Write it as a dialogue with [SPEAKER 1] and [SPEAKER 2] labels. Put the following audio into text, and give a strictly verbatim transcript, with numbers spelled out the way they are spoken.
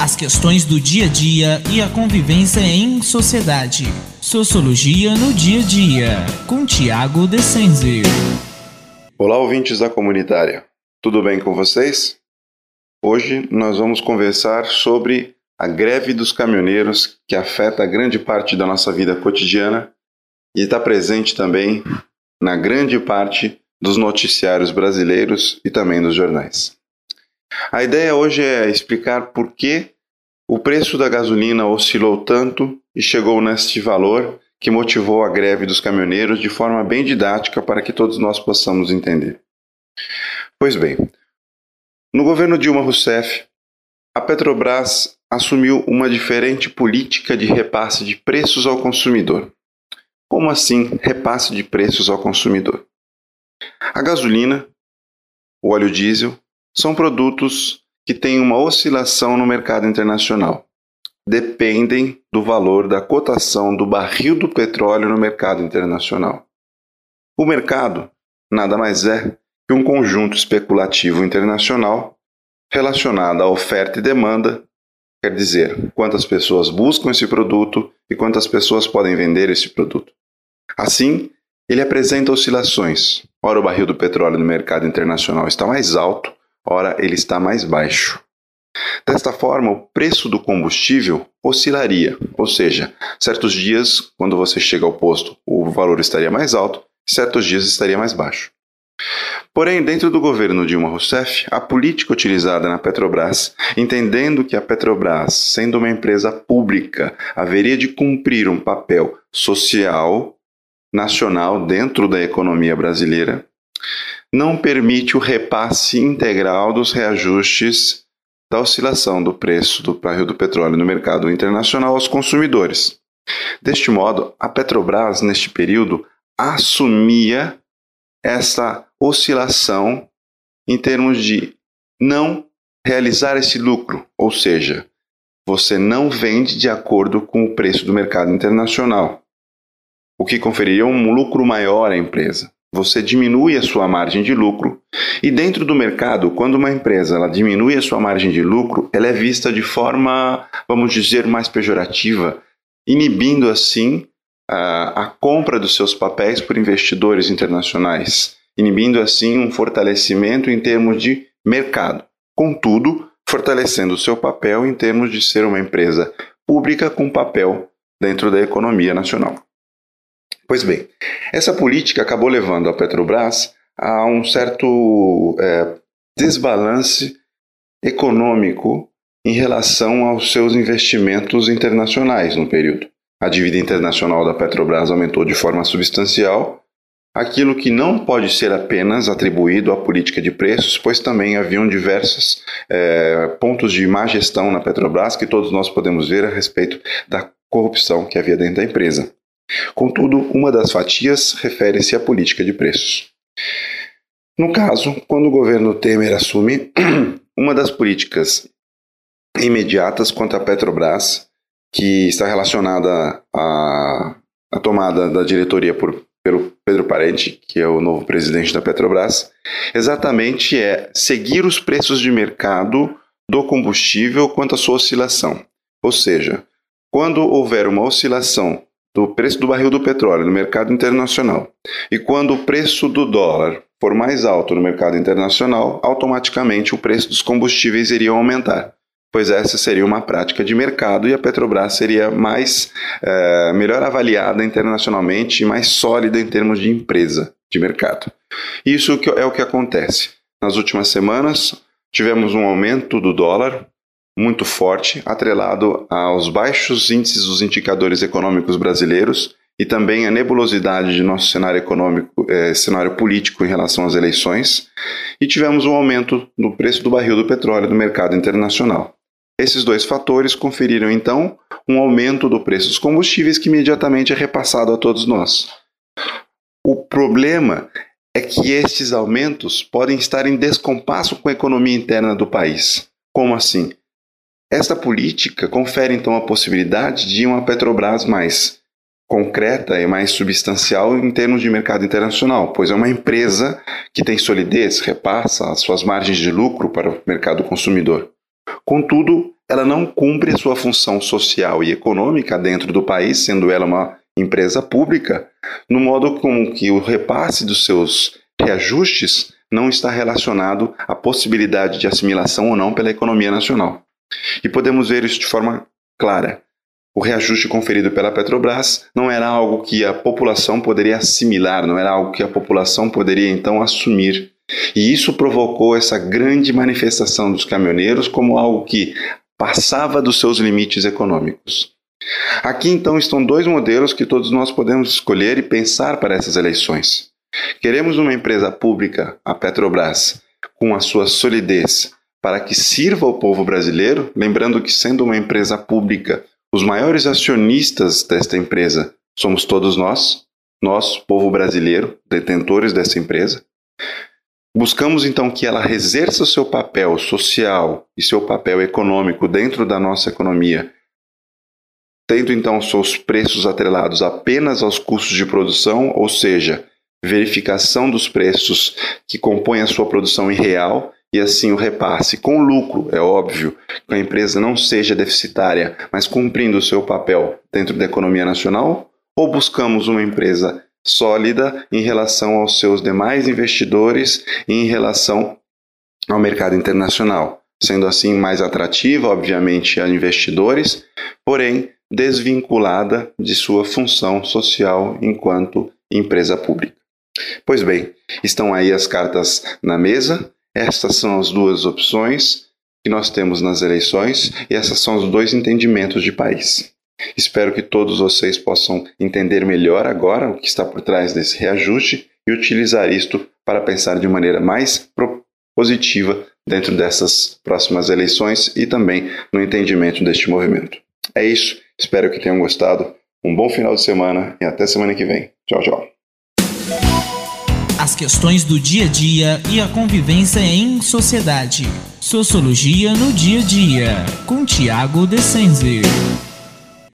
[SPEAKER 1] as questões do dia a dia e a convivência em sociedade. Sociologia no dia a dia, com Tiago Descenzi.
[SPEAKER 2] Olá, ouvintes da Comunitária. Tudo bem com vocês? Hoje nós vamos conversar sobre a greve dos caminhoneiros que afeta grande parte da nossa vida cotidiana e está presente também na grande parte dos noticiários brasileiros e também dos jornais. A ideia hoje é explicar por que o preço da gasolina oscilou tanto e chegou neste valor que motivou a greve dos caminhoneiros de forma bem didática para que todos nós possamos entender. Pois bem, no governo Dilma Rousseff, a Petrobras assumiu uma diferente política de repasse de preços ao consumidor. Como assim repasse de preços ao consumidor? A gasolina, o óleo diesel, são produtos que têm uma oscilação no mercado internacional. Dependem do valor da cotação do barril do petróleo no mercado internacional. O mercado nada mais é que um conjunto especulativo internacional relacionado à oferta e demanda, quer dizer, quantas pessoas buscam esse produto e quantas pessoas podem vender esse produto. Assim, ele apresenta oscilações. Ora, o barril do petróleo no mercado internacional está mais alto, ora, ele está mais baixo. Desta forma, o preço do combustível oscilaria, ou seja, certos dias, quando você chega ao posto, o valor estaria mais alto, certos dias estaria mais baixo. Porém, dentro do governo Dilma Rousseff, a política utilizada na Petrobras, entendendo que a Petrobras, sendo uma empresa pública, haveria de cumprir um papel social, nacional dentro da economia brasileira, não permite o repasse integral dos reajustes da oscilação do preço do barril do petróleo no mercado internacional aos consumidores. Deste modo, a Petrobras, neste período, assumia essa oscilação em termos de não realizar esse lucro, ou seja, você não vende de acordo com o preço do mercado internacional, o que conferiria um lucro maior à empresa. Você diminui a sua margem de lucro e dentro do mercado, quando uma empresa ela diminui a sua margem de lucro, ela é vista de forma, vamos dizer, mais pejorativa, inibindo assim a, a compra dos seus papéis por investidores internacionais, inibindo assim um fortalecimento em termos de mercado. Contudo, fortalecendo o seu papel em termos de ser uma empresa pública com papel dentro da economia nacional. Pois bem, essa política acabou levando a Petrobras a um certo é, desbalance econômico em relação aos seus investimentos internacionais no período. A dívida internacional da Petrobras aumentou de forma substancial, aquilo que não pode ser apenas atribuído à política de preços, pois também haviam diversos é, pontos de má gestão na Petrobras que todos nós podemos ver a respeito da corrupção que havia dentro da empresa. Contudo, uma das fatias refere-se à política de preços. No caso, quando o governo Temer assume, uma das políticas imediatas quanto à Petrobras, que está relacionada à, à tomada da diretoria por, pelo Pedro Parente, que é o novo presidente da Petrobras, exatamente é seguir os preços de mercado do combustível quanto à sua oscilação. Ou seja, quando houver uma oscilação do preço do barril do petróleo no mercado internacional e quando o preço do dólar for mais alto no mercado internacional, automaticamente o preço dos combustíveis iria aumentar, pois essa seria uma prática de mercado e a Petrobras seria mais, é, melhor avaliada internacionalmente e mais sólida em termos de empresa, de mercado. Isso é o que acontece. Nas últimas semanas, tivemos um aumento do dólar muito forte, atrelado aos baixos índices dos indicadores econômicos brasileiros e também a nebulosidade de nosso cenário econômico, eh, cenário político em relação às eleições, e tivemos um aumento no preço do barril do petróleo no mercado internacional. Esses dois fatores conferiram, então, um aumento do preço dos combustíveis que imediatamente é repassado a todos nós. O problema é que estes aumentos podem estar em descompasso com a economia interna do país. Como assim? Esta política confere, então, a possibilidade de uma Petrobras mais concreta e mais substancial em termos de mercado internacional, pois é uma empresa que tem solidez, repassa as suas margens de lucro para o mercado consumidor. Contudo, ela não cumpre a sua função social e econômica dentro do país, sendo ela uma empresa pública, no modo como que o repasse dos seus reajustes não está relacionado à possibilidade de assimilação ou não pela economia nacional. E podemos ver isso de forma clara. O reajuste conferido pela Petrobras não era algo que a população poderia assimilar, não era algo que a população poderia então assumir. E isso provocou essa grande manifestação dos caminhoneiros como algo que passava dos seus limites econômicos. Aqui então estão dois modelos que todos nós podemos escolher e pensar para essas eleições. Queremos uma empresa pública, a Petrobras, com a sua solidez, para que sirva ao povo brasileiro, lembrando que, sendo uma empresa pública, os maiores acionistas desta empresa somos todos nós, nós, povo brasileiro, detentores dessa empresa. Buscamos então que ela exerça o seu papel social e seu papel econômico dentro da nossa economia, tendo então seus preços atrelados apenas aos custos de produção, ou seja, verificação dos preços que compõem a sua produção em real e assim o repasse com lucro, é óbvio, que a empresa não seja deficitária, mas cumprindo o seu papel dentro da economia nacional, ou buscamos uma empresa sólida em relação aos seus demais investidores e em relação ao mercado internacional, sendo assim mais atrativa, obviamente, a investidores, porém desvinculada de sua função social enquanto empresa pública. Pois bem, estão aí as cartas na mesa, estas são as duas opções que nós temos nas eleições e esses são os dois entendimentos de país. Espero que todos vocês possam entender melhor agora o que está por trás desse reajuste e utilizar isto para pensar de maneira mais positiva dentro dessas próximas eleições e também no entendimento deste movimento. É isso, espero que tenham gostado. Um bom final de semana e até semana que vem. Tchau, tchau.
[SPEAKER 1] As questões do dia a dia e a convivência em sociedade. Sociologia no dia a dia, com Tiago Decenzi.